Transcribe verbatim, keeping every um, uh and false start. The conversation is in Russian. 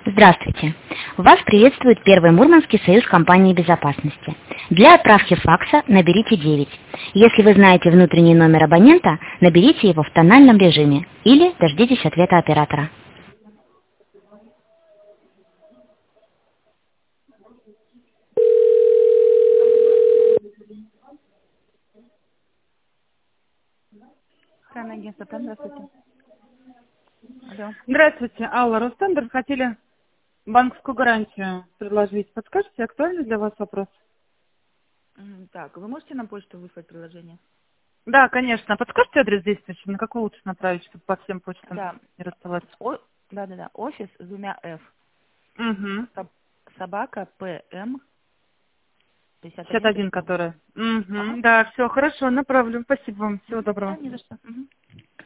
Здравствуйте! Вас приветствует Первый Мурманский союз компании безопасности. Для отправки факса наберите девять. Если вы знаете внутренний номер абонента, наберите его в тональном режиме или дождитесь ответа оператора. Охранное агентство, там, здравствуйте. Алло. Здравствуйте, Алла Ростендер. Хотели банковскую гарантию предложить. Подскажите, актуальный для вас вопрос? М, Так, вы можете на почту выслать приложение? Да, конечно. Подскажите адрес действующий, на какой лучше направить, чтобы по всем почтам Да. не рассылать? О, да, да, да. Офис с двумя F. Угу. Соб- Собака ПМ пятьдесят пятьдесят один один, точка ру. которая. Ага. Угу. Да, все, хорошо, направлю. Спасибо вам. Всего Мгм. Да, доброго. не за что. Мгм.